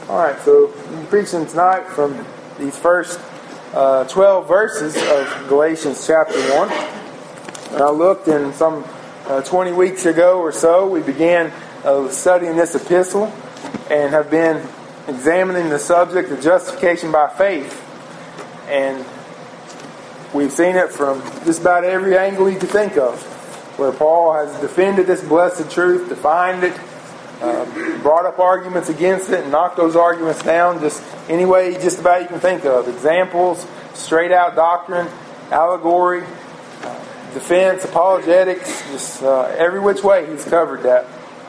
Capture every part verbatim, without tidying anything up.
Alright, so I'm preaching tonight from these first uh, twelve verses of Galatians chapter one. And I looked in some uh, twenty weeks ago or so, we began uh, studying this epistle and have been examining the subject of justification by faith. And we've seen it from just about every angle you could think of, where Paul has defended this blessed truth, defined it, Uh, brought up arguments against it and knocked those arguments down just any way just about you can think of. Examples, straight out doctrine, allegory, uh, defense, apologetics, just uh, every which way he's covered that.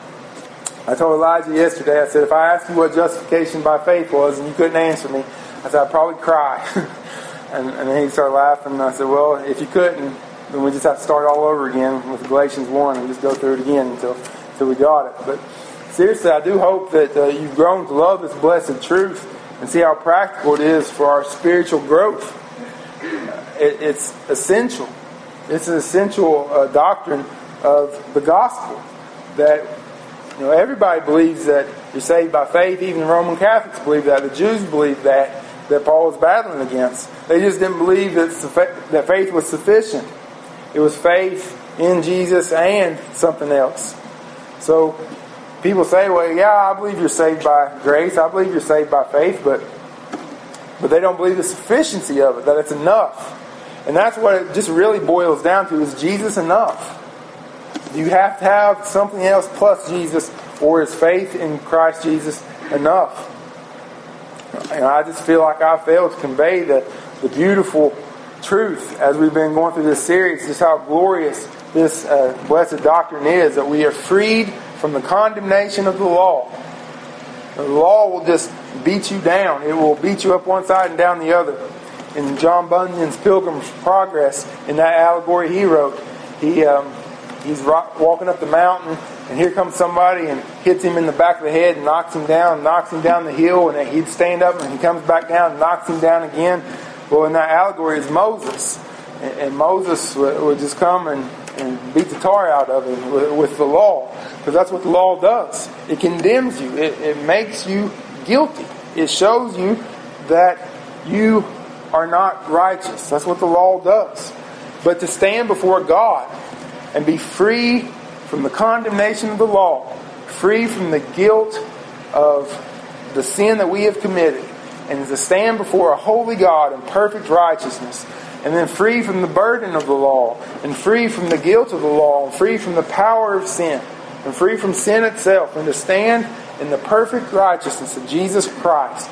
I told Elijah yesterday, I said, if I asked you what justification by faith was and you couldn't answer me, I said, I'd probably cry. and, and then he started laughing and I said, well, if you couldn't, then we just have to start all over again with Galatians one and just go through it again until, until we got it. But seriously, I do hope that uh, you've grown to love this blessed truth and see how practical it is for our spiritual growth. It, it's essential. It's an essential uh, doctrine of the gospel that you know everybody believes that you're saved by faith. Even the Roman Catholics believe that. The Jews believe that that Paul was battling against. They just didn't believe that that faith was sufficient. It was faith in Jesus and something else. So people say, well, yeah, I believe you're saved by grace. I believe you're saved by faith, but but they don't believe the sufficiency of it, that it's enough. And that's what it just really boils down to, is Jesus enough? Do you have to have something else plus Jesus, or is faith in Christ Jesus enough? And I just feel like I failed to convey the, the beautiful truth as we've been going through this series, just how glorious this uh, blessed doctrine is, that we are freed from the condemnation of the law. The law will just beat you down. It will beat you up one side and down the other. In John Bunyan's Pilgrim's Progress, in that allegory he wrote, he um, he's walking up the mountain, and here comes somebody and hits him in the back of the head and knocks him down, knocks him down the hill, and he'd stand up and he comes back down and knocks him down again. Well, in that allegory is Moses. And, and Moses would, would just come and and beat the tar out of him with, with the law. Because that's what the law does. It condemns you. It, it makes you guilty. It shows you that you are not righteous. That's what the law does. But to stand before God and be free from the condemnation of the law, free from the guilt of the sin that we have committed, and to stand before a holy God in perfect righteousness, and then free from the burden of the law, and free from the guilt of the law, and free from the power of sin, and free from sin itself, and to stand in the perfect righteousness of Jesus Christ,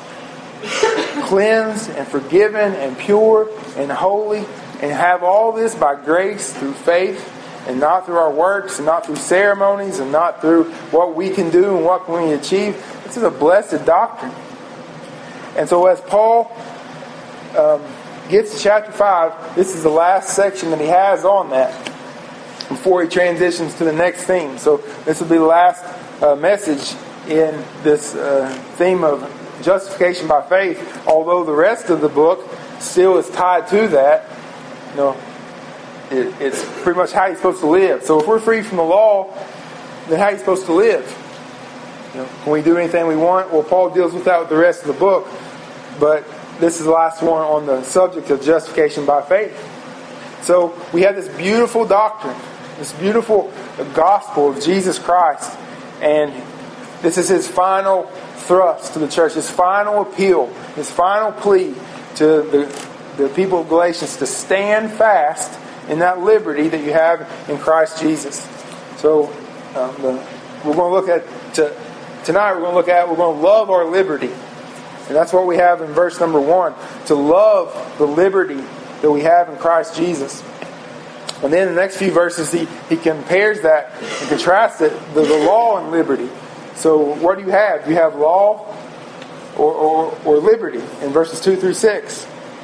cleansed and forgiven and pure and holy, and have all this by grace through faith, and not through our works, and not through ceremonies, and not through what we can do and what can we achieve. This is a blessed doctrine. And so as Paul um, gets to chapter five, this is the last section that he has on that before he transitions to the next theme. So this will be the last uh, message in this uh, theme of justification by faith, although the rest of the book still is tied to that. You know, it, it's pretty much how you're supposed to live. So if we're free from the law, then how are you supposed to live? You know, can we do anything we want? Well, Paul deals with that with the rest of the book, but this is the last one on the subject of justification by faith. So we have this beautiful doctrine, this beautiful gospel of Jesus Christ, and this is his final thrust to the church, his final appeal, his final plea to the, the people of Galatians to stand fast in that liberty that you have in Christ Jesus. So um, the, we're going to look at to, tonight. We're going to look at we're going to love our liberty. And that's what we have in verse number one. To love the liberty that we have in Christ Jesus. And then in the next few verses, he, he compares that and contrasts it, the, the law and liberty. So what do you have? You have law or, or, or liberty in verses two through six.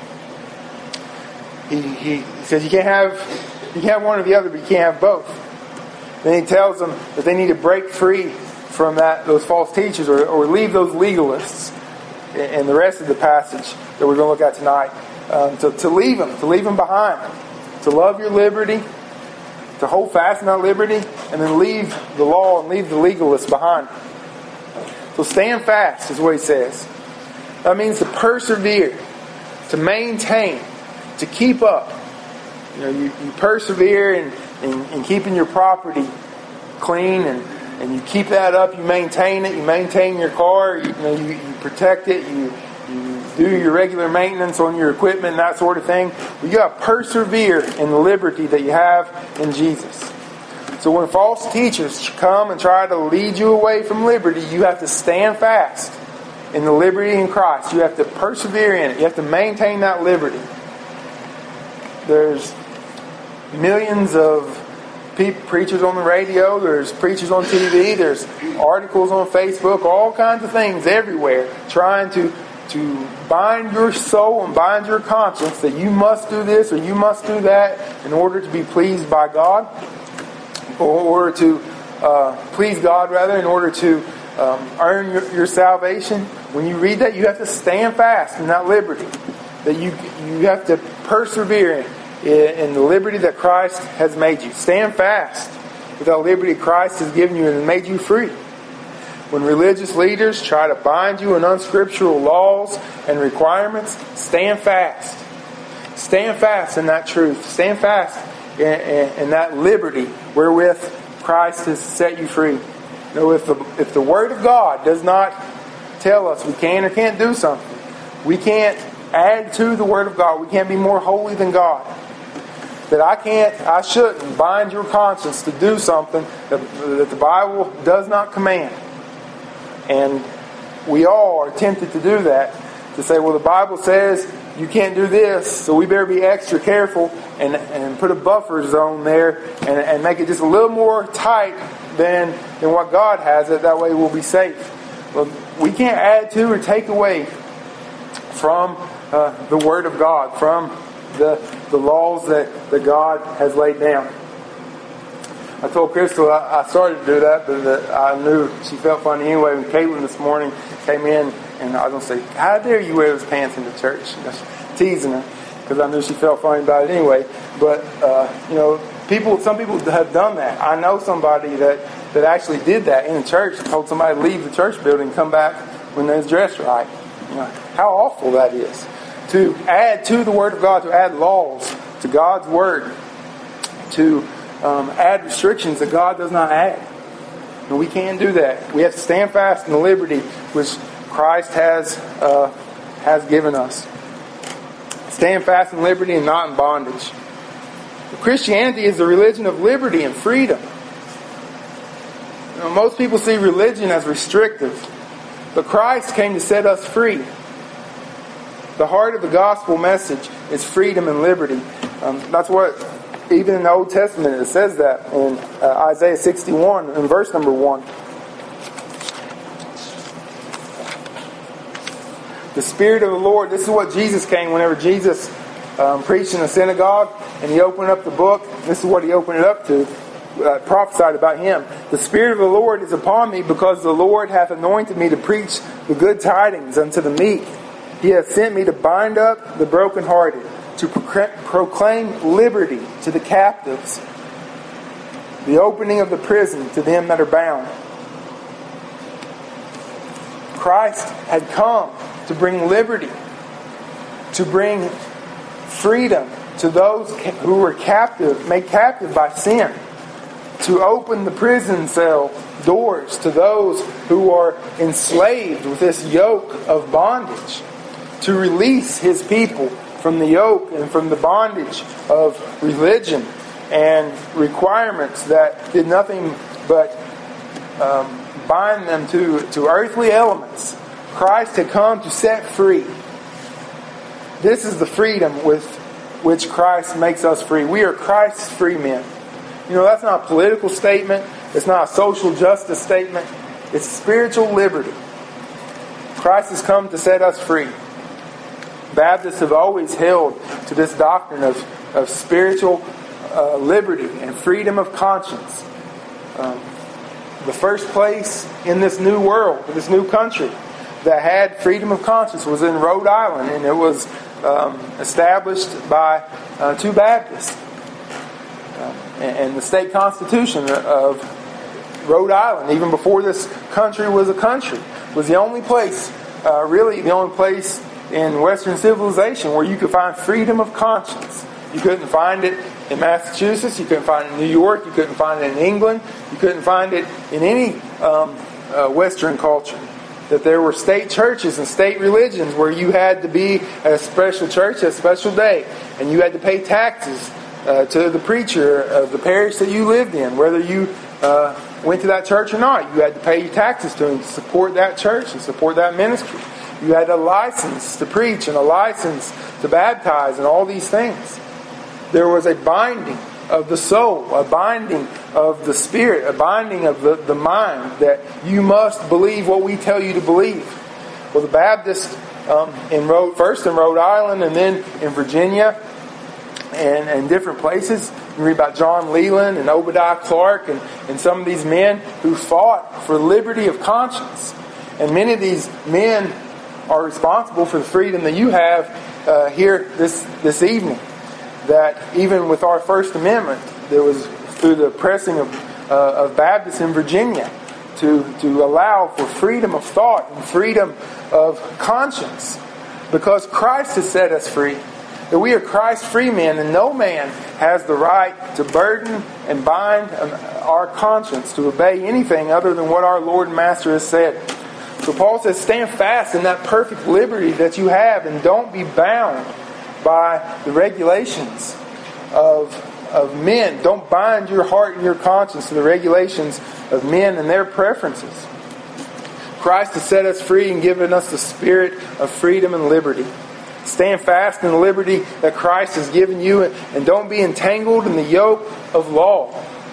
He, he says you can't have you can't have one or the other, but you can't have both. Then he tells them that they need to break free from that those false teachers or, or leave those legalists. And the rest of the passage that we're going to look at tonight, um, to, to leave them, to leave them behind, to love your liberty, to hold fast in that liberty, and then leave the law and leave the legalists behind. So stand fast is what he says. That means to persevere, to maintain, to keep up. You know, you, you persevere in, in, in keeping your property clean, and, and you keep that up, you maintain it, you maintain your car, you, you know, you, you protect it, you, you do your regular maintenance on your equipment and that sort of thing. But you got to persevere in the liberty that you have in Jesus. So when false teachers come and try to lead you away from liberty, you have to stand fast in the liberty in Christ. You have to persevere in it. You have to maintain that liberty. There's millions of people, preachers on the radio. There's preachers on T V. There's articles on Facebook. All kinds of things everywhere trying to, to bind your soul and bind your conscience that you must do this or you must do that in order to be pleased by God. Or in order to uh, please God, rather, in order to um, earn your, your salvation. When you read that, you have to stand fast in that liberty. That you you have to persevere in, in the liberty that Christ has made you. Stand fast with that liberty Christ has given you and made you free. When religious leaders try to bind you in unscriptural laws and requirements, stand fast. Stand fast in that truth. Stand fast in, in, in that liberty wherewith Christ has set you free. You know, if the if the Word of God does not tell us we can or can't do something, we can't add to the Word of God. We can't be more holy than God. That I can't, I shouldn't bind your conscience to do something that, that the Bible does not command. And we all are tempted to do that. To say, well, the Bible says you can't do this, so we better be extra careful and, and put a buffer zone there and, and make it just a little more tight than, than what God has it. That way we'll be safe. Well, we can't add to or take away from uh, the Word of God, from the, the laws that, that God has laid down. I told Crystal I, I started to do that, but that I knew she felt funny anyway. When Caitlin this morning came in, and I was going to say, how dare you wear those pants into church? I was teasing her, because I knew she felt funny about it anyway. But, uh, you know, people, some people have done that. I know somebody that, that actually did that in the church, told somebody to leave the church building and come back when they was dressed right. You know, how awful that is. To add to the Word of God, to add laws to God's Word, to um, add restrictions that God does not add. And we can't do that. We have to stand fast in the liberty which Christ has uh, has given us. Stand fast in liberty and not in bondage. Christianity is the religion of liberty and freedom. You know, most people see religion as restrictive, but Christ came to set us free. The heart of the gospel message is freedom and liberty. Um, that's what, even in the Old Testament, it says that in uh, Isaiah sixty-one, in verse number one. The Spirit of the Lord, this is what Jesus came whenever Jesus um, preached in the synagogue, and he opened up the book. This is what he opened it up to, uh, prophesied about him. The Spirit of the Lord is upon me, because the Lord hath anointed me to preach the good tidings unto the meek. He hath sent me to bind up the brokenhearted, to proclaim liberty to the captives, the opening of the prison to them that are bound. Christ had come to bring liberty, to bring freedom to those who were captive, made captive by sin, to open the prison cell doors to those who are enslaved with this yoke of bondage, to release His people from the yoke and from the bondage of religion and requirements that did nothing but um, bind them to, to earthly elements. Christ had come to set free. This is the freedom with which Christ makes us free. We are Christ's free men. You know, that's not a political statement. It's not a social justice statement. It's spiritual liberty. Christ has come to set us free. Baptists have always held to this doctrine of, of spiritual uh, liberty and freedom of conscience. Um, the first place in this new world, this new country, that had freedom of conscience was in Rhode Island, and it was um, established by uh, two Baptists. Uh, and, and the state constitution of Rhode Island, even before this country was a country, was the only place, uh, really the only place in Western civilization where you could find freedom of conscience. You couldn't find it in Massachusetts, you couldn't find it in New York, you couldn't find it in England, you couldn't find it in any um, uh, Western culture. That there were state churches and state religions where you had to be at a special church at a special day, and you had to pay taxes uh, to the preacher of the parish that you lived in, whether you uh, went to that church or not. You had to pay your taxes to him to support that church and support that ministry. You had a license to preach and a license to baptize and all these things. There was a binding of the soul, a binding of the spirit, a binding of the, the mind that you must believe what we tell you to believe. Well, the Baptists um, in Rhode, first in Rhode Island and then in Virginia and, and different places. You read about John Leland and Obadiah Clark and, and some of these men who fought for liberty of conscience. And many of these men are responsible for the freedom that you have uh, here this, this evening. That even with our First Amendment, there was through the pressing of, uh, of Baptists in Virginia to, to allow for freedom of thought and freedom of conscience. Because Christ has set us free. That we are Christ's free men, and no man has the right to burden and bind our conscience to obey anything other than what our Lord and Master has said. So Paul says, stand fast in that perfect liberty that you have, and don't be bound by the regulations of, of men. Don't bind your heart and your conscience to the regulations of men and their preferences. Christ has set us free and given us the spirit of freedom and liberty. Stand fast in the liberty that Christ has given you, and don't be entangled in the yoke of law.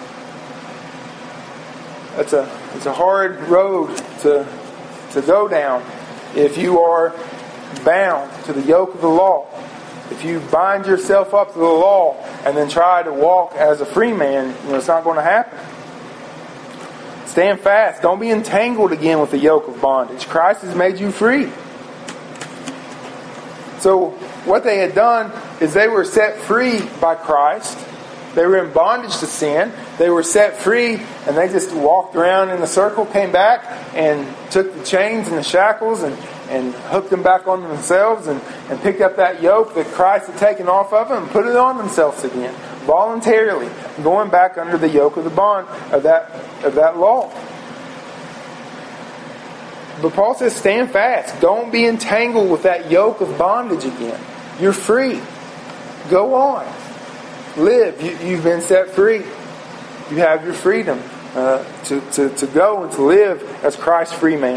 That's a, it's a hard road to, to go down if you are bound to the yoke of the law. If you bind yourself up to the law and then try to walk as a free man, you know, it's not going to happen. Stand fast. Don't be entangled again with the yoke of bondage. Christ has made you free. So what they had done is they were set free by Christ. They were in bondage to sin. They were set free, and they just walked around in a circle, came back, and took the chains and the shackles and, and hooked them back on themselves and, and picked up that yoke that Christ had taken off of them and put it on themselves again, voluntarily, going back under the yoke of the bond of that of that law. But Paul says, stand fast. Don't be entangled with that yoke of bondage again. You're free. Go on. Live. You, you've been set free. You have your freedom uh, to, to, to go and to live as Christ's free man.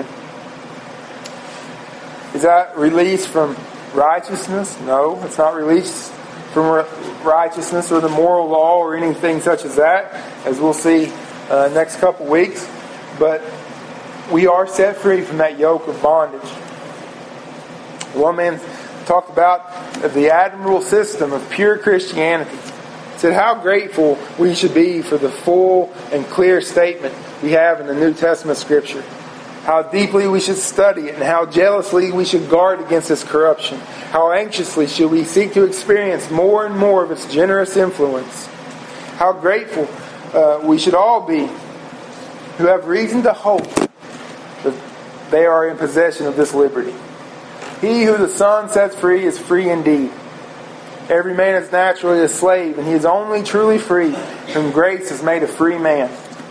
Is that release from righteousness? No, it's not release from righteousness or the moral law or anything such as that, as we'll see uh, next couple weeks. But we are set free from that yoke of bondage. One man talked about the admirable system of pure Christianity. He said how grateful we should be for the full and clear statement we have in the New Testament Scripture. How deeply we should study it, and how jealously we should guard against its corruption. How anxiously should we seek to experience more and more of its generous influence. How grateful uh, we should all be who have reason to hope that they are in possession of this liberty. He who the Son sets free is free indeed. Every man is naturally a slave, and he is only truly free whom grace has made a free man.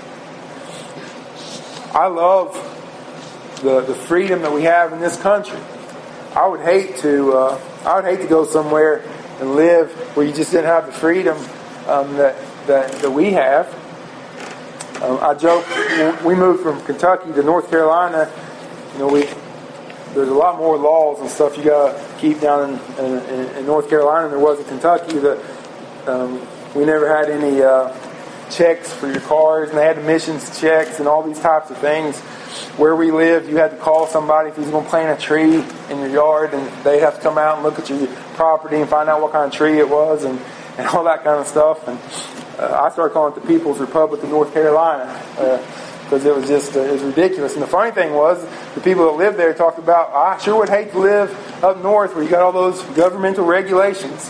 I love the, the freedom that we have in this country. I would hate to uh, I would hate to go somewhere and live where you just didn't have the freedom um, that, that that we have. Um, I joke, we moved from Kentucky to North Carolina. You know, we there's a lot more laws and stuff you gotta keep down in, in, in North Carolina than there was in Kentucky. The, um, we never had any uh, checks for your cars, and they had emissions checks and all these types of things. Where we lived, you had to call somebody if you was going to plant a tree in your yard, and they'd have to come out and look at your property and find out what kind of tree it was and, and all that kind of stuff. And uh, I started calling it the People's Republic of North Carolina because uh, it was just uh, it was ridiculous. And the funny thing was, the people that lived there talked about, I sure would hate to live up north where you got all those governmental regulations.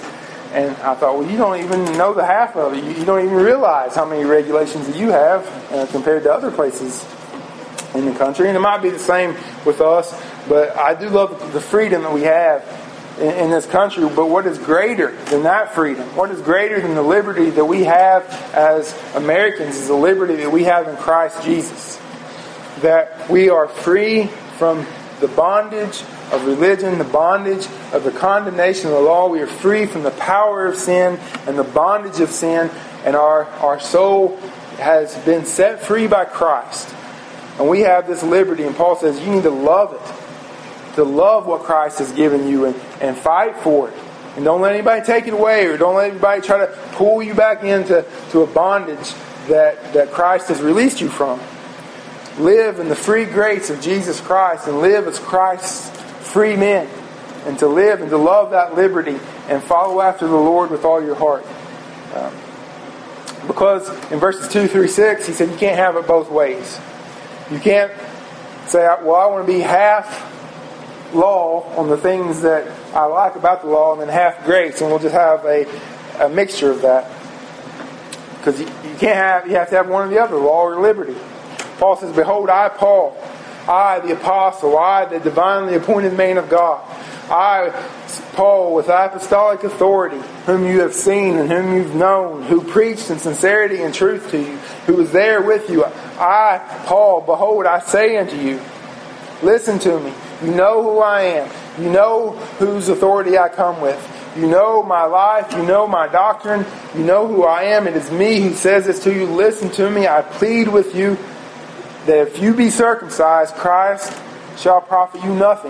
And I thought, well, you don't even know the half of it. You, you don't even realize how many regulations that you have uh, compared to other places in the country. And it might be the same with us, but I do love the freedom that we have in, in this country. But what is greater than that freedom? What is greater than the liberty that we have as Americans is the liberty that we have in Christ Jesus. That we are free from the bondage of religion, the bondage of the condemnation of the law. We are free from the power of sin and the bondage of sin, and our, our soul has been set free by Christ. And we have this liberty, and Paul says you need to love it, to love what Christ has given you, and, and fight for it. And don't let anybody take it away, or don't let anybody try to pull you back into to a bondage that, that Christ has released you from. Live in the free grace of Jesus Christ, and live as Christ's free men, and to live and to love that liberty and follow after the Lord with all your heart. Um, because in verses two through six, he said you can't have it both ways. You can't say, well, I want to be half law on the things that I like about the law, and then half grace, and we'll just have a, a mixture of that. Because you, you can't have, you have to have one or the other, law or liberty. Paul says, behold, I, Paul, I, the apostle, I, the divinely appointed man of God, I, Paul, with apostolic authority, whom you have seen and whom you've known, who preached in sincerity and truth to you, who was there with you, I, Paul, behold, I say unto you, listen to me. You know who I am. You know whose authority I come with. You know my life. You know my doctrine. You know who I am. It is me who says this to you. Listen to me. I plead with you that if you be circumcised, Christ shall profit you nothing.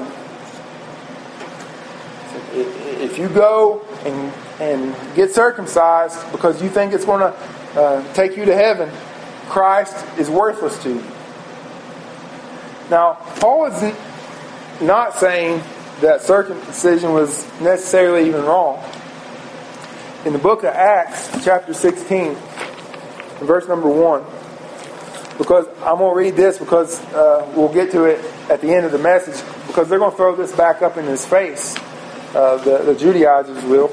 If you go and, and get circumcised because you think it's going to uh, take you to heaven, Christ is worthless to you. Now, Paul is not saying that circumcision was necessarily even wrong. In the book of Acts, chapter sixteen, verse number one, because I'm going to read this because uh, we'll get to it at the end of the message, because they're going to throw this back up in his face, uh, the, the Judaizers will.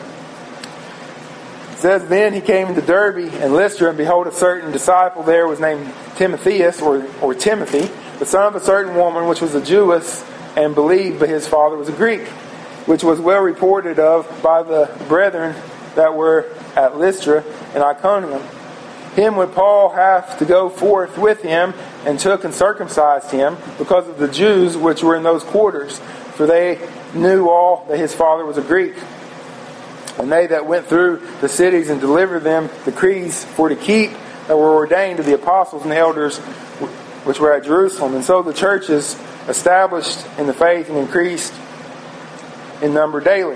It says, then he came into Derbe and Lystra, and behold, a certain disciple there was named Timotheus, or, or Timothy, the son of a certain woman, which was a Jewess, and believed, but his father was a Greek, which was well reported of by the brethren that were at Lystra and Iconium. Him would Paul have to go forth with him, and took and circumcised him, because of the Jews which were in those quarters, for they knew all that his father was a Greek. And they that went through the cities and delivered them decrees for to keep, that were ordained to the apostles and the elders which were at Jerusalem. And so the churches established in the faith and increased in number daily.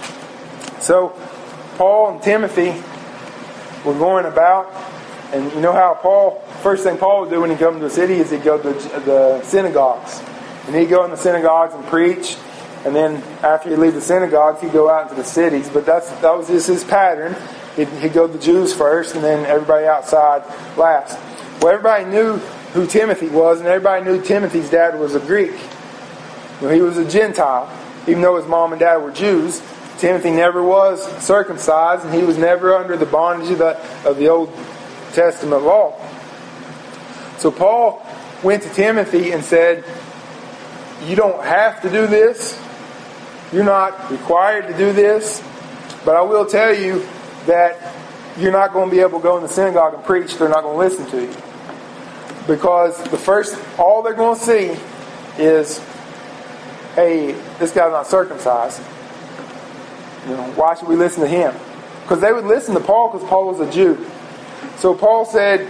So Paul and Timothy were going about, and you know how Paul, first thing Paul would do when he come to a city is he'd go to the synagogues. And he'd go in the synagogues and preach, and then after he'd leave the synagogues, he'd go out into the cities. But that's that was just his pattern. He'd, he'd go to the Jews first, and then everybody outside last. Well, everybody knew who Timothy was, and everybody knew Timothy's dad was a Greek. Well, he was a Gentile. Even though his mom and dad were Jews, Timothy never was circumcised, and he was never under the bondage of the, of the Old Testament law. So Paul went to Timothy and said, you don't have to do this. You're not required to do this. But I will tell you that you're not going to be able to go in the synagogue and preach. They're not going to listen to you. Because the first, all they're going to see is, hey, this guy's not circumcised. You know, why should we listen to him? Because they would listen to Paul because Paul was a Jew. So Paul said,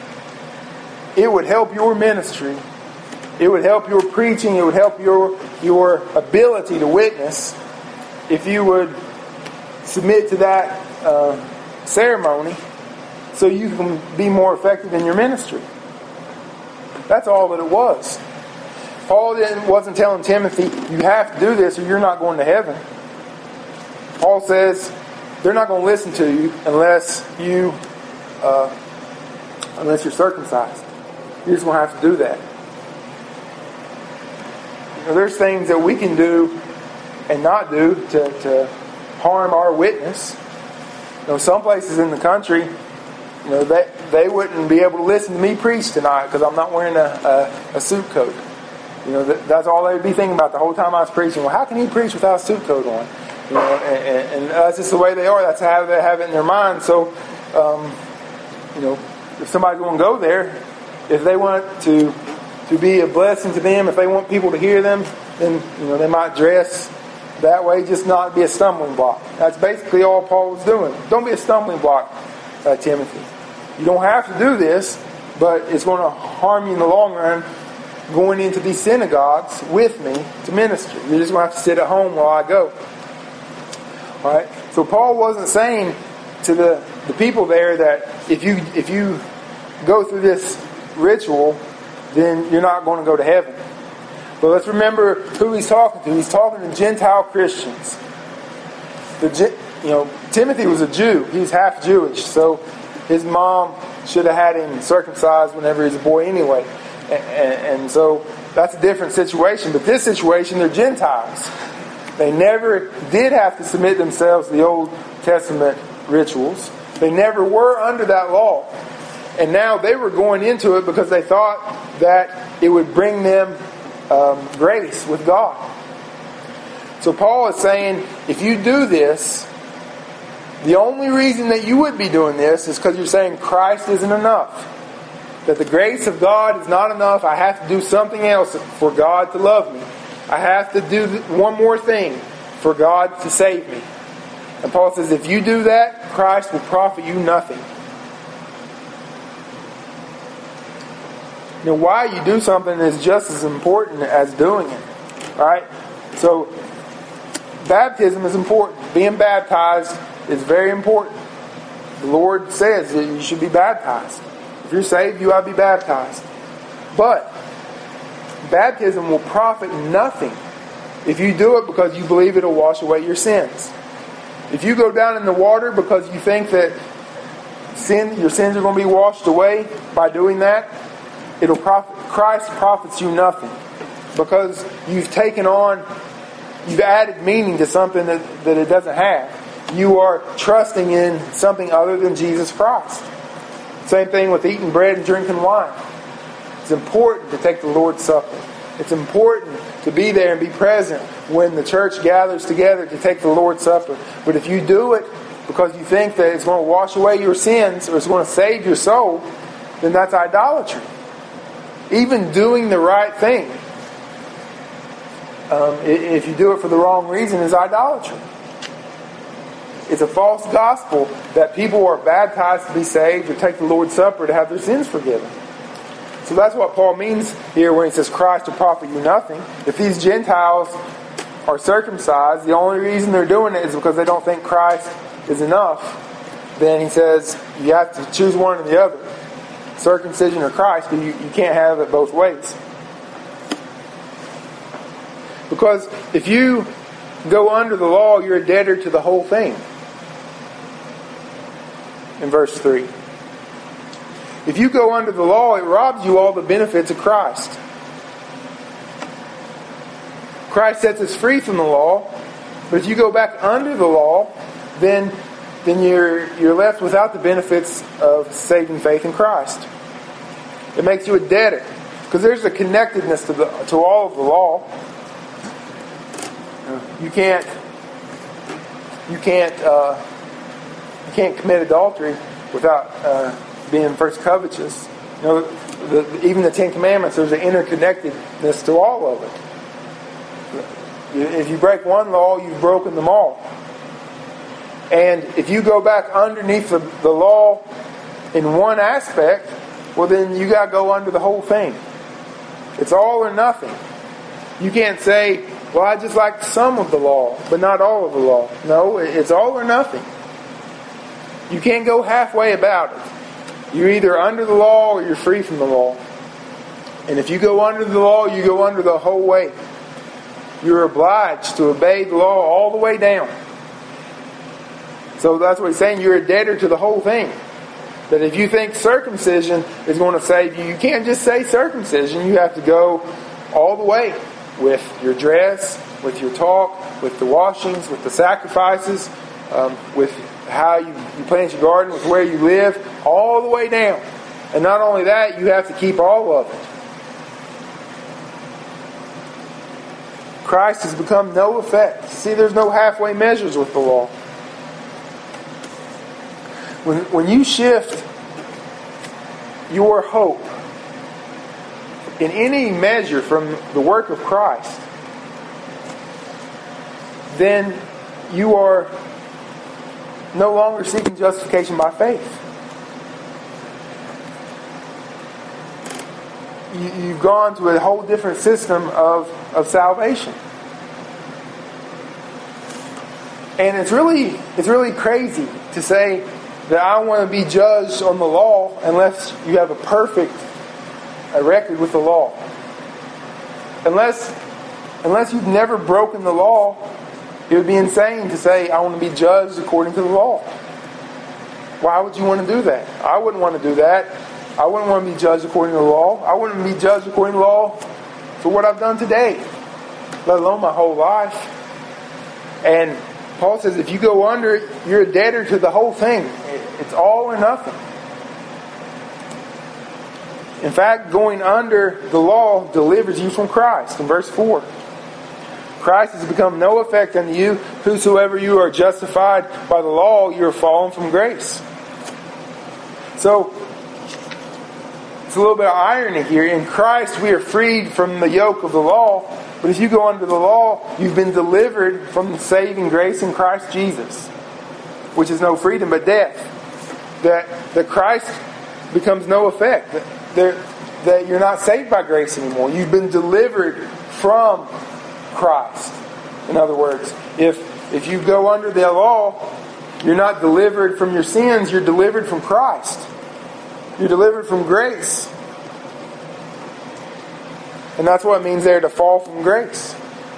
it would help your ministry. It would help your preaching. It would help your, your ability to witness if you would submit to that uh, ceremony so you can be more effective in your ministry. That's all that it was. Paul didn't, wasn't telling Timothy, you have to do this or you're not going to heaven. Paul says, they're not going to listen to you unless you, uh, unless you're circumcised. You're just going to have to do that. You know, there's things that we can do and not do to, to harm our witness. You know, some places in the country, you know, they, they wouldn't be able to listen to me preach tonight because I'm not wearing a, a, a suit coat. You know, that, that's all they'd be thinking about the whole time I was preaching. Well, how can he preach without a suit coat on? You know, and, and that's just the way they are. That's how they have it in their mind. So, um, you know, if somebody's going to go there, if they want to to be a blessing to them, if they want people to hear them, then, you know, they might dress that way, just not be a stumbling block. That's basically all Paul was doing. Don't be a stumbling block, uh, Timothy. You don't have to do this, but it's going to harm you in the long run going into these synagogues with me to minister. You're just going to have to sit at home while I go. All right? So Paul wasn't saying to the, the people there that if you if you go through this ritual, then you're not going to go to heaven. But let's remember who he's talking to. He's talking to Gentile Christians. The you know Timothy was a Jew. He's half Jewish, so his mom should have had him circumcised whenever he was a boy anyway. And, and, and so that's a different situation. But this situation, they're Gentiles. They never did have to submit themselves to the Old Testament rituals. They never were under that law. And now they were going into it because they thought that it would bring them um, grace with God. So Paul is saying, if you do this, the only reason that you would be doing this is because you're saying Christ isn't enough. That the grace of God is not enough. I have to do something else for God to love me. I have to do one more thing for God to save me. And Paul says, if you do that, Christ will profit you nothing. Now, why you do something is just as important as doing it. Right? So, baptism is important. Being baptized is very important. The Lord says that you should be baptized. If you're saved, you ought to be baptized. But baptism will profit nothing if you do it because you believe it will wash away your sins. If you go down in the water because you think that sin, your sins are going to be washed away by doing that, it'll profit. Christ profits you nothing because you've taken on, you've added meaning to something that, that it doesn't have. You are trusting in something other than Jesus Christ. Same thing with eating bread and drinking wine. It's important to take the Lord's Supper. It's important to be there and be present when the church gathers together to take the Lord's Supper. But if you do it because you think that it's going to wash away your sins or it's going to save your soul, then that's idolatry. Even doing the right thing, um, if you do it for the wrong reason, is idolatry. It's a false gospel that people are baptized to be saved or take the Lord's Supper to have their sins forgiven. So that's what Paul means here when he says Christ will profit you nothing. If these Gentiles are circumcised, the only reason they're doing it is because they don't think Christ is enough. Then he says you have to choose one or the other. Circumcision or Christ, but you, you can't have it both ways. Because if you go under the law, you're a debtor to the whole thing. In verse three. If you go under the law, it robs you all the benefits of Christ. Christ sets us free from the law, but if you go back under the law, then then you're you're left without the benefits of saving faith in Christ. It makes you a debtor, because there's a connectedness to the to all of the law. You can't you can't uh, you can't commit adultery without uh, being first covetous. You know, the, even the Ten Commandments, there's an interconnectedness to all of it. If you break one law, you've broken them all. And if you go back underneath the, the law in one aspect, well then you got to go under the whole thing. It's all or nothing. You can't say, well, I just like some of the law, but not all of the law. No, it's all or nothing. You can't go halfway about it. You're either under the law or you're free from the law. And if you go under the law, you go under the whole way. You're obliged to obey the law all the way down. So that's what he's saying. You're a debtor to the whole thing. That if you think circumcision is going to save you, you can't just say circumcision. You have to go all the way with your dress, with your talk, with the washings, with the sacrifices, um, with how you, you plant your garden, with where you live, all the way down. And not only that, you have to keep all of it. Christ has become no effect. See, there's no halfway measures with the law. When, when you shift your hope in any measure from the work of Christ, then you are no longer seeking justification by faith. You, you've gone to a whole different system of, of salvation. And it's really it's really crazy to say that I want to be judged on the law unless you have a perfect a record with the law. Unless unless you've never broken the law, it would be insane to say I want to be judged according to the law. Why would you want to do that? I wouldn't want to do that. I wouldn't want to be judged according to the law. I wouldn't be judged according to the law for what I've done today, let alone my whole life. And Paul says if you go under, you're a debtor to the whole thing. It's all or nothing. In fact, going under the law delivers you from Christ. In verse four, Christ has become no effect unto you. Whosoever you are justified by the law, you are fallen from grace. So, it's a little bit of irony here. In Christ, we are freed from the yoke of the law. But if you go under the law, you've been delivered from the saving grace in Christ Jesus, which is no freedom but death. That, that Christ becomes no effect. That, that you're not saved by grace anymore. You've been delivered from Christ. In other words, if if you go under the law, you're not delivered from your sins, you're delivered from Christ. You're delivered from grace. And that's what it means there to fall from grace.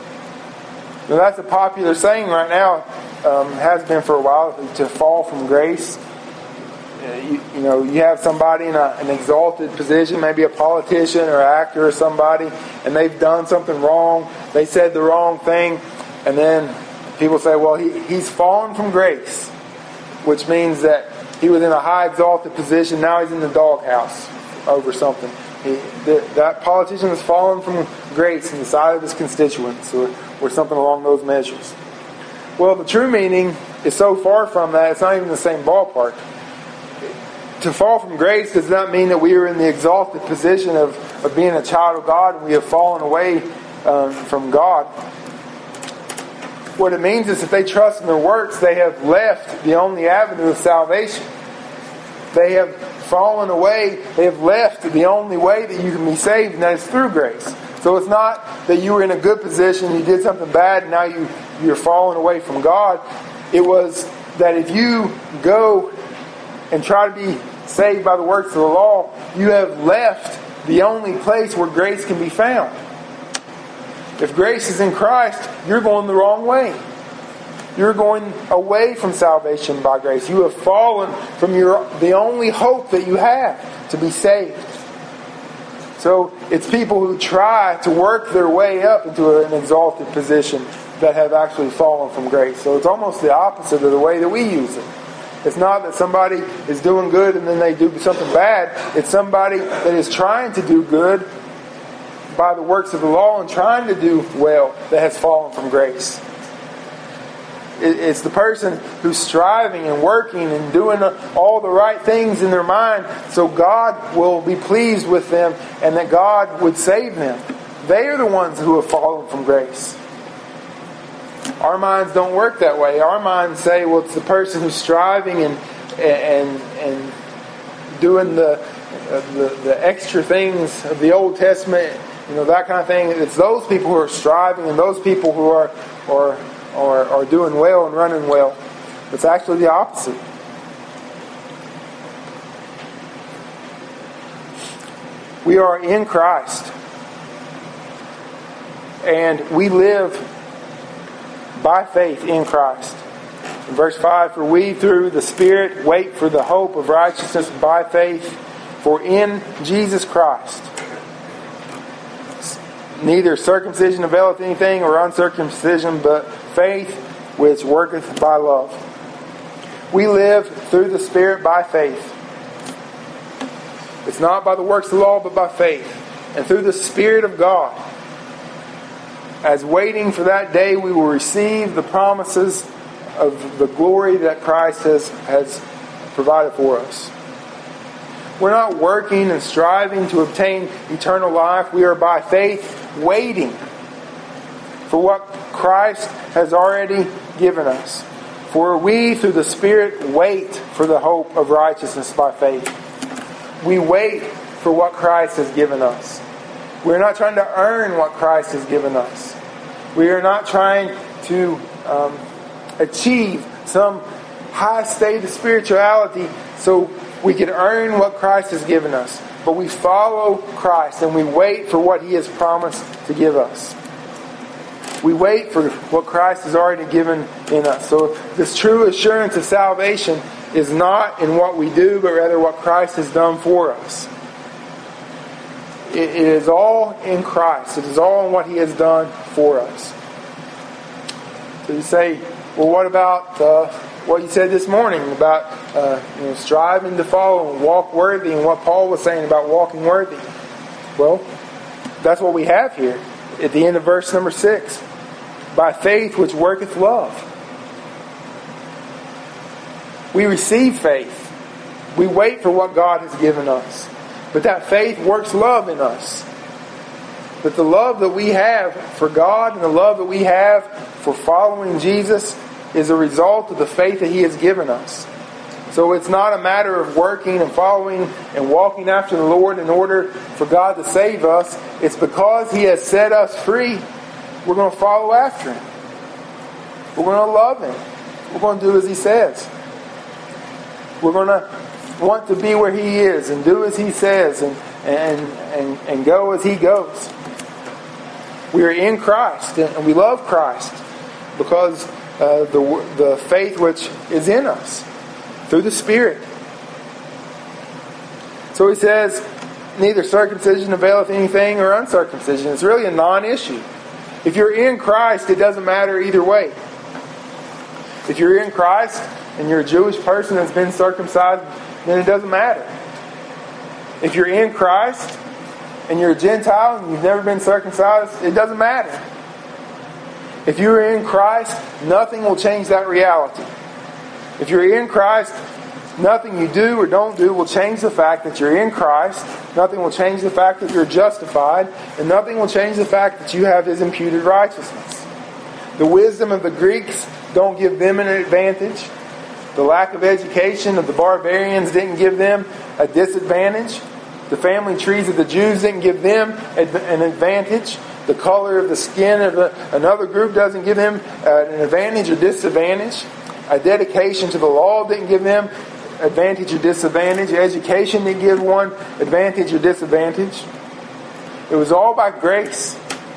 Now that's a popular saying right now, um, has been for a while, to fall from grace. Uh, you, you know, you have somebody in a, an exalted position, maybe a politician or actor or somebody, and they've done something wrong, they said the wrong thing, and then people say, well, he, he's fallen from grace, which means that he was in a high exalted position, now he's in the doghouse over something. He, the, that politician has fallen from grace in the sight of his constituents, or, or something along those measures. Well, the true meaning is so far from that, it's not even the same ballpark. To fall from grace does not mean that we are in the exalted position of, of being a child of God and we have fallen away um, from God. What it means is if they trust in their works, they have left the only avenue of salvation. They have fallen away, they have left the only way that you can be saved, and that is through grace. So it's not that you were in a good position, you did something bad, and now you, you're falling away from God. It was that if you go and try to be saved by the works of the law, you have left the only place where grace can be found. If grace is in Christ, you're going the wrong way. You're going away from salvation by grace. You have fallen from your the only hope that you have to be saved. So it's people who try to work their way up into an exalted position that have actually fallen from grace. So it's almost the opposite of the way that we use it. It's not that somebody is doing good and then they do something bad. It's somebody that is trying to do good by the works of the law and trying to do well that has fallen from grace. It's the person who's striving and working and doing all the right things in their mind so God will be pleased with them and that God would save them. They are the ones who have fallen from grace. Our minds don't work that way. Our minds say, well, it's the person who's striving and and and doing the uh, the, the extra things of the Old Testament, you know, that kind of thing. It's those people who are striving and those people who are are are, are doing well and running well. It's actually the opposite. We are in Christ, and we live by faith in Christ. In verse five, for we through the Spirit wait for the hope of righteousness by faith, for in Jesus Christ. neither circumcision availeth anything or uncircumcision, but faith which worketh by love. We live through the Spirit by faith. It's not by the works of the law, but by faith. And through the Spirit of God, as waiting for that day, we will receive the promises of the glory that Christ has, has provided for us. We're not working and striving to obtain eternal life. We are by faith waiting for what Christ has already given us. For we, through the Spirit, wait for the hope of righteousness by faith. We wait for what Christ has given us. We're not trying to earn what Christ has given us. We are not trying to um, achieve some high state of spirituality so we can earn what Christ has given us. But we follow Christ and we wait for what He has promised to give us. We wait for what Christ has already given in us. So this true assurance of salvation is not in what we do, but rather what Christ has done for us. It, it is all in Christ. It is all in what He has done for us. So you say, well, what about uh, what you said this morning about uh, you know, striving to follow and walk worthy, and what Paul was saying about walking worthy? Well, that's what we have here at the end of verse number six. By faith which worketh love. We receive faith. We wait for what God has given us. But that faith works love in us. That the love that we have for God and the love that we have for following Jesus is a result of the faith that He has given us. So it's not a matter of working and following and walking after the Lord in order for God to save us. It's because He has set us free. We're going to follow after Him. We're going to love Him. We're going to do as He says. We're going to want to be where He is and do as He says and, and, and, and go as He goes. We are in Christ and we love Christ because uh, the, the faith which is in us through the Spirit. So he says, neither circumcision availeth anything or uncircumcision. It's really a non-issue. If you're in Christ, it doesn't matter either way. If you're in Christ and you're a Jewish person that's been circumcised, then it doesn't matter. If you're in Christ and you're a Gentile and you've never been circumcised, it doesn't matter. If you're in Christ, nothing will change that reality. If you're in Christ, nothing you do or don't do will change the fact that you're in Christ. Nothing will change the fact that you're justified. And nothing will change the fact that you have His imputed righteousness. The wisdom of the Greeks don't give them an advantage. The lack of education of the barbarians didn't give them a disadvantage. The family trees of the Jews didn't give them an advantage. The color of the skin of another group doesn't give them an advantage or disadvantage. A dedication to the law didn't give them advantage or disadvantage. Education didn't give one advantage or disadvantage. It was all by grace.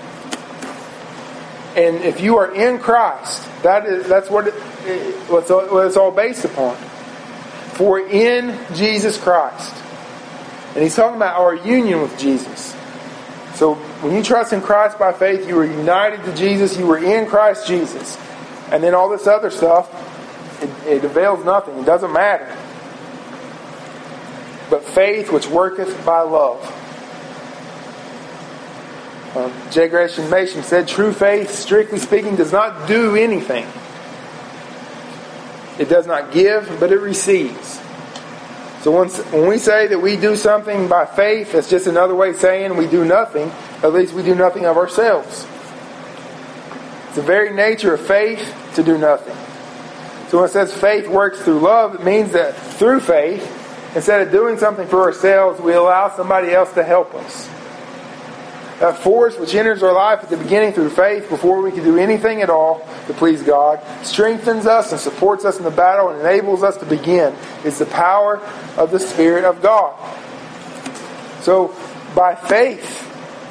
And if you are in Christ, that is that's what, it, what it's all based upon. For in Jesus Christ. And he's talking about our union with Jesus. So when you trust in Christ by faith, you were united to Jesus, you were in Christ Jesus. And then all this other stuff, it, it avails nothing. It doesn't matter. But faith which worketh by love. Um, J. Gresham Machen said, true faith, strictly speaking, does not do anything. It does not give, but it receives. So once, when we say that we do something by faith, that's just another way of saying we do nothing. At least we do nothing of ourselves. It's the very nature of faith to do nothing. So when it says faith works through love, it means that through faith, instead of doing something for ourselves, we allow somebody else to help us. That force which enters our life at the beginning through faith, before we can do anything at all to please God, strengthens us and supports us in the battle and enables us to begin. It's the power of the Spirit of God. So, by faith,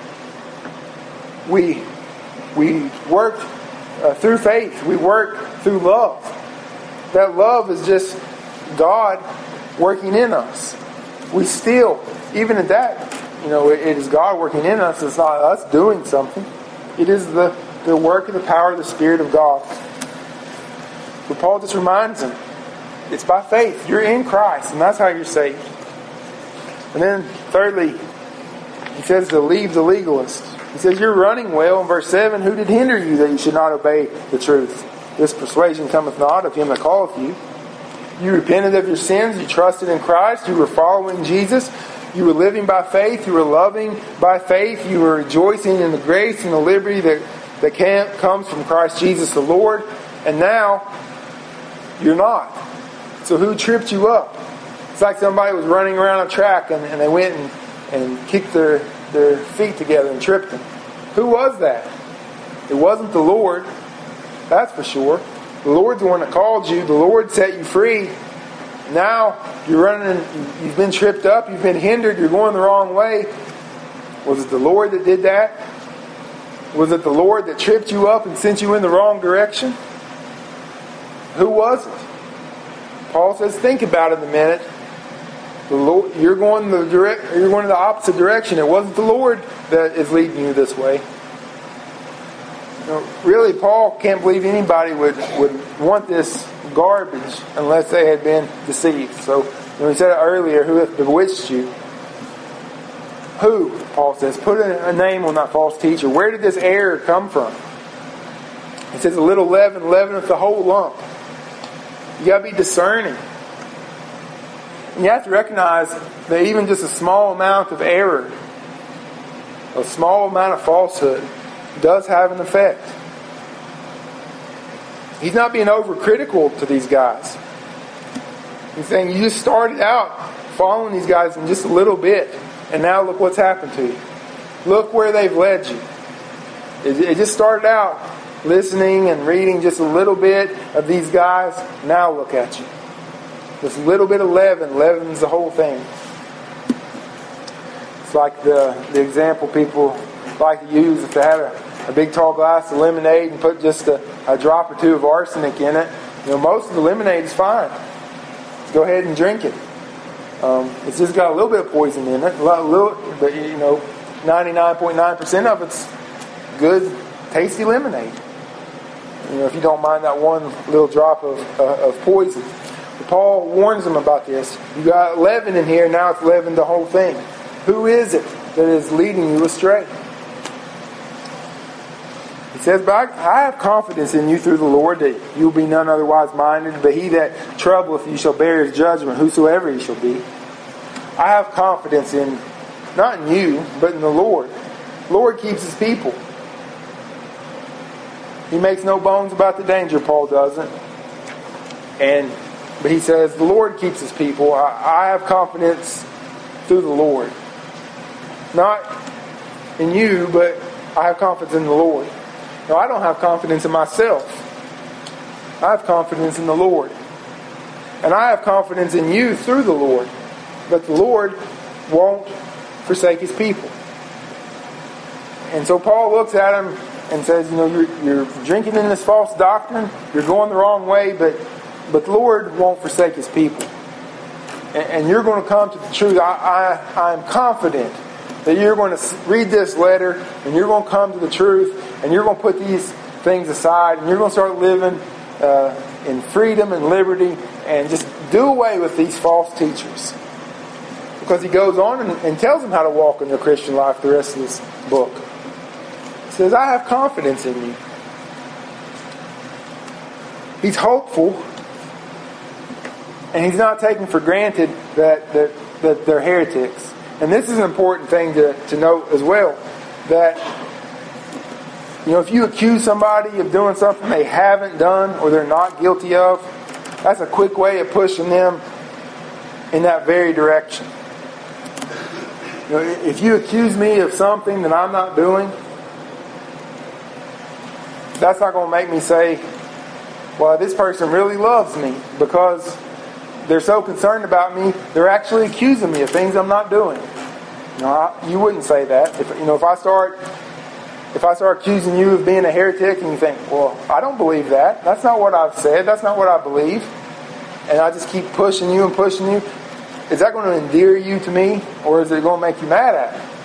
we we work uh, through faith. We work through love. That love is just God working in us. We still, even at that, you know, it, it is God working in us. It's not us doing something. It is the, the work and the power of the Spirit of God. But Paul just reminds them, it's by faith. You're in Christ, and that's how you're saved. And then, thirdly, he says to leave the legalist. He says, you're running well. In verse seven, who did hinder you that you should not obey the truth? This persuasion cometh not of him that calleth you. You repented of your sins. You trusted in Christ. You were following Jesus. You were living by faith. You were loving by faith. You were rejoicing in the grace and the liberty that, that can, comes from Christ Jesus the Lord. And now, you're not. So who tripped you up? It's like somebody was running around a track and, and they went and, and kicked their, their feet together and tripped them. Who was that? It wasn't the Lord. That's for sure. The Lord's the one that called you. The Lord set you free. Now you're running, you've been tripped up, you've been hindered, you're going the wrong way. Was it the Lord that did that? Was it the Lord that tripped you up and sent you in the wrong direction? Who was it? Paul says, think about it a minute. The Lord, you're going the direct, you're going in the opposite direction. It wasn't the Lord that is leading you this way. You know, really, Paul can't believe anybody would, would want this garbage unless they had been deceived. So, when we said it earlier, who hath bewitched you? Who, Paul says, put a name on that false teacher. Where did this error come from? He says, a little leaven leaveneth the whole lump. You got to be discerning. And you have to recognize that even just a small amount of error, a small amount of falsehood, does have an effect. He's not being overcritical to these guys. He's saying you just started out following these guys in just a little bit, and now look what's happened to you. Look where they've led you. It, it just started out listening and reading just a little bit of these guys. Now look at you. This little bit of leaven leavens the whole thing. It's like the, the example people like to use if they had a, a big tall glass of lemonade and put just a, a drop or two of arsenic in it. You know, most of the lemonade is fine. Go ahead and drink it. Um, it's just got a little bit of poison in it. A little, but you know, ninety-nine point nine percent of it's good, tasty lemonade. You know, if you don't mind that one little drop of, uh, of poison. But Paul warns them about this. You got leaven in here, now it's leavened the whole thing. Who is it that is leading you astray? He says, but I, I have confidence in you through the Lord that you will be none otherwise minded, but he that troubleth you shall bear his judgment, whosoever he shall be. I have confidence in, not in you, but in the Lord. The Lord keeps his people. He makes no bones about the danger, Paul doesn't. And but he says, the Lord keeps his people. I, I have confidence through the Lord. Not in you, but I have confidence in the Lord. No, I don't have confidence in myself. I have confidence in the Lord. And I have confidence in you through the Lord. But the Lord won't forsake his people. And so Paul looks at him and says, you know, you're, you're drinking in this false doctrine. You're going the wrong way, but, but the Lord won't forsake his people. And, and you're going to come to the truth. I, I, I'm confident that you're going to read this letter and you're going to come to the truth and you're going to put these things aside and you're going to start living uh, in freedom and liberty and just do away with these false teachers. Because he goes on and, and tells them how to walk in their Christian life the rest of this book. He says, I have confidence in you. He's hopeful and he's not taking for granted that, that, that they're heretics. And this is an important thing to, to note as well. That, you know, if you accuse somebody of doing something they haven't done or they're not guilty of, that's a quick way of pushing them in that very direction. You know, if you accuse me of something that I'm not doing, that's not going to make me say, well, this person really loves me because they're so concerned about me, they're actually accusing me of things I'm not doing. No, I, you wouldn't say that. If you know, if I start, if I start accusing you of being a heretic, and you think, well, I don't believe that. That's not what I've said. That's not what I believe. And I just keep pushing you and pushing you. Is that going to endear you to me, or is it going to make you mad at me?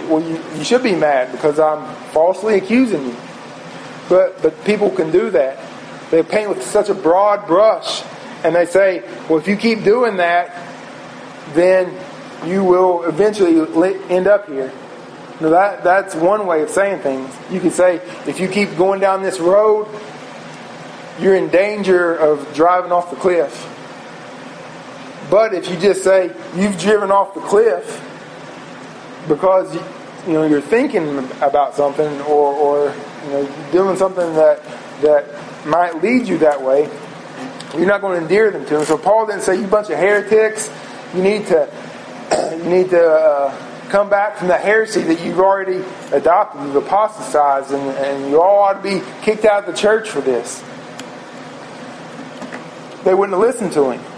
well, you, you should be mad because I'm falsely accusing you. But but people can do that. They paint with such a broad brush, and they say, well, if you keep doing that, then you will eventually end up here. Now that that's one way of saying things. You could say, if you keep going down this road, you're in danger of driving off the cliff. But if you just say you've driven off the cliff because you, you know you're thinking about something or, or you know doing something that that might lead you that way, you're not going to endear them to him. So Paul didn't say, you bunch of heretics, you need to you need to uh, come back from the heresy that you've already adopted. You've apostatized, and, and you all ought to be kicked out of the church for this. They wouldn't have listened to him.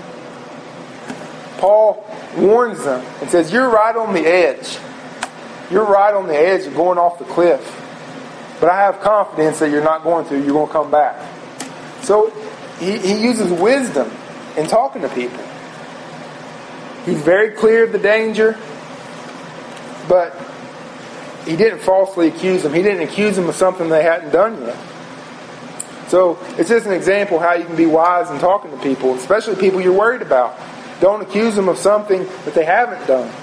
Paul warns them and says, you're right on the edge. You're right on the edge of going off the cliff. But I have confidence that you're not going to. You're going to come back. So he, he uses wisdom in talking to people. He's very clear of the danger, but he didn't falsely accuse them. He didn't accuse them of something they hadn't done yet. So it's just an example how you can be wise in talking to people, especially people you're worried about. Don't accuse them of something that they haven't done.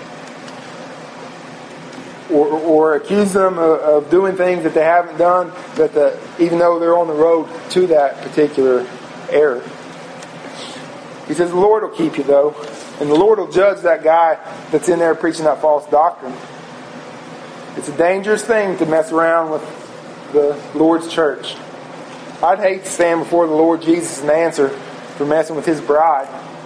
Or, or accuse them of, of doing things that they haven't done, that the, even though they're on the road to that particular error. He says the Lord will keep you, though. And the Lord will judge that guy that's in there preaching that false doctrine. It's a dangerous thing to mess around with the Lord's church. I'd hate to stand before the Lord Jesus and answer for messing with His bride.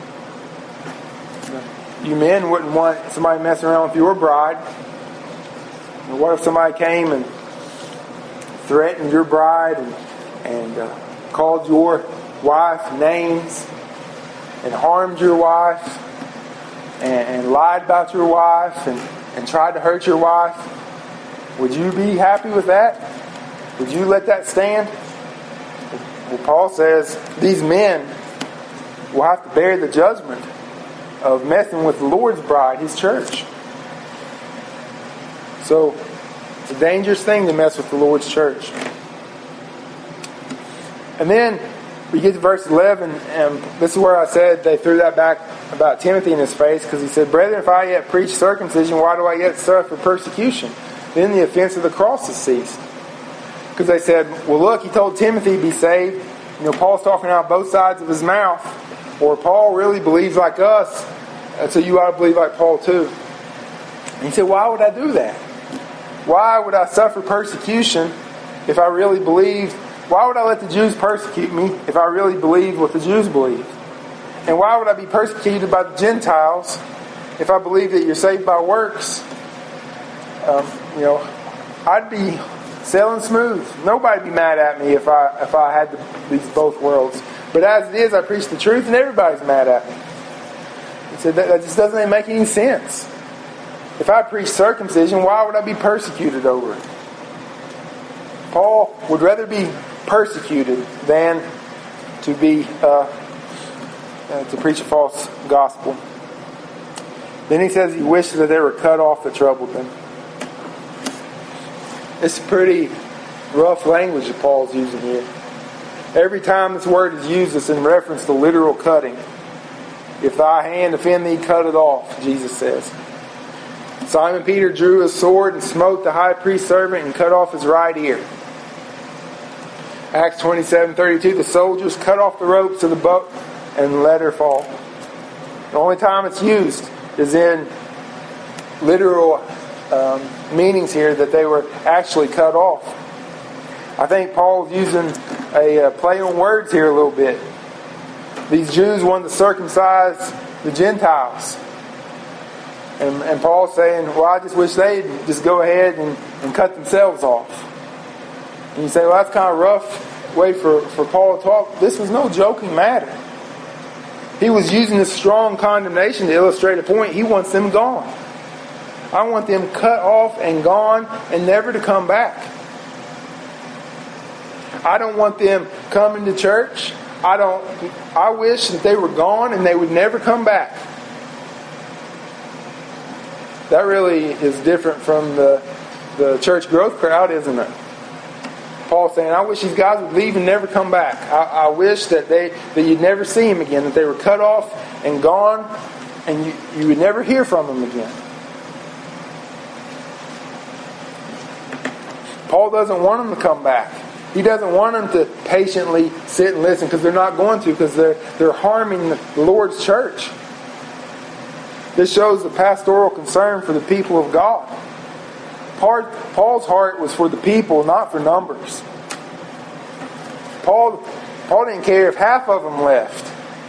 You men wouldn't want somebody messing around with your bride. What if somebody came and threatened your bride and, and uh, called your wife names and harmed your wife and, and lied about your wife and, and tried to hurt your wife? Would you be happy with that? Would you let that stand? Well, Paul says these men will have to bear the judgment of messing with the Lord's bride, His church. So, it's a dangerous thing to mess with the Lord's church. And then, we get to verse eleven, and this is where I said they threw that back about Timothy in his face, because he said, Brethren, if I yet preach circumcision, why do I yet suffer persecution? Then the offense of the cross has ceased. Because they said, well look, he told Timothy to be saved. You know, Paul's talking out both sides of his mouth. Or Paul really believes like us, so you ought to believe like Paul too. And he said, why would I do that? Why would I suffer persecution if I really believed? Why would I let the Jews persecute me if I really believed what the Jews believed? And why would I be persecuted by the Gentiles if I believe that you're saved by works? Um, you know, I'd be sailing smooth. Nobody'd be mad at me if I if I had the, these both worlds. But as it is, I preach the truth, and everybody's mad at me. He said that, that just doesn't make any sense. If I preach circumcision, why would I be persecuted over it? Paul would rather be persecuted than to be uh, uh, to preach a false gospel. Then he says he wished that they were cut off that troubled them. It's pretty rough language that Paul's using here. Every time this word is used, it's in reference to literal cutting. If thy hand offend thee, cut it off, Jesus says. Simon Peter drew his sword and smote the high priest's servant and cut off his right ear. Acts twenty-seven thirty-two, the soldiers cut off the ropes of the boat and let her fall. The only time it's used is in literal um, meanings here, that they were actually cut off. I think Paul's using a uh, play on words here a little bit. These Jews wanted to circumcise the Gentiles. And, and Paul's saying, well, I just wish they'd just go ahead and, and cut themselves off. And you say, well, that's kind of a rough way for, for Paul to talk. This was no joking matter. He was using this strong condemnation to illustrate a point. He wants them gone. I want them cut off and gone and never to come back. I don't want them coming to church. I don't. I wish that they were gone and they would never come back. That really is different from the, the church growth crowd, isn't it? Paul's saying, I wish these guys would leave and never come back. I, I wish that they that you'd never see them again, that they were cut off and gone, and you, you would never hear from them again. Paul doesn't want them to come back. He doesn't want them to patiently sit and listen, because they're not going to, because they're, they're harming the Lord's church. This shows the pastoral concern for the people of God. Paul's heart was for the people, not for numbers. Paul, Paul didn't care if half of them left,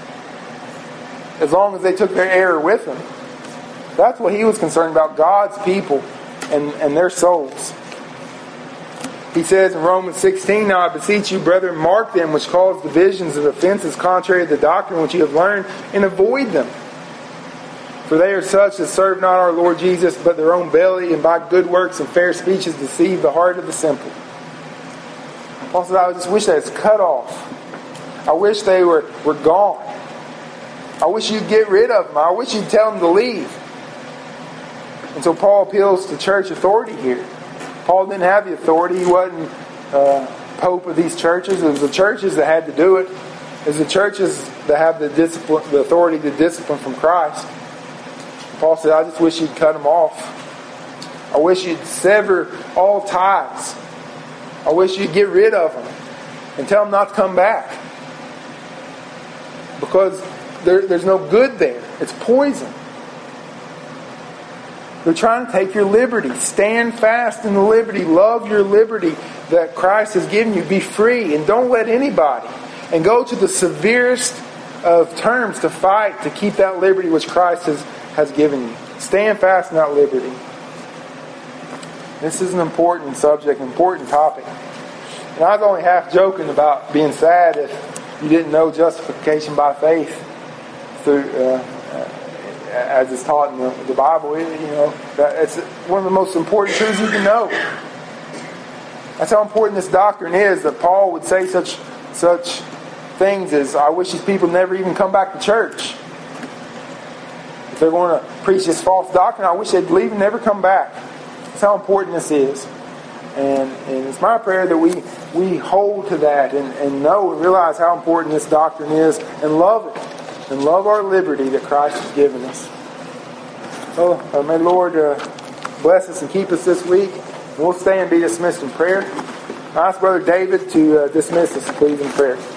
as long as they took their error with them. That's what he was concerned about, God's people and, and their souls. He says in Romans sixteen, Now I beseech you, brethren, mark them which cause divisions and offenses contrary to the doctrine which you have learned, and avoid them. For they are such as serve not our Lord Jesus, but their own belly, and by good works and fair speeches deceive the heart of the simple. Paul said, I just wish that it's cut off. I wish they were, were gone. I wish you'd get rid of them. I wish you'd tell them to leave. And so Paul appeals to church authority here. Paul didn't have the authority. He wasn't uh, Pope of these churches. It was the churches that had to do it. It was the churches that have the discipline, the authority to discipline from Christ. Paul said, I just wish you'd cut them off. I wish you'd sever all ties. I wish you'd get rid of them and tell them not to come back. Because there, there's no good there. It's poison. They're trying to take your liberty. Stand fast in the liberty. Love your liberty that Christ has given you. Be free and don't let anybody. And go to the severest of terms to fight to keep that liberty which Christ has has given you. Stand fast in that liberty. This is an important subject, an important topic. And I was only half joking about being sad if you didn't know justification by faith through, uh, uh, as it's taught in the, the Bible. You know, it's one of the most important truths you can know. That's how important this doctrine is, that Paul would say such such things as, I wish these people never even come back to church. If they're going to preach this false doctrine, I wish they'd leave and never come back. That's how important this is. And, and it's my prayer that we, we hold to that and, and know and realize how important this doctrine is and love it. And love our liberty that Christ has given us. So uh, may the Lord uh, bless us and keep us this week. We'll stay and be dismissed in prayer. I ask Brother David to uh, dismiss us, please, in prayer.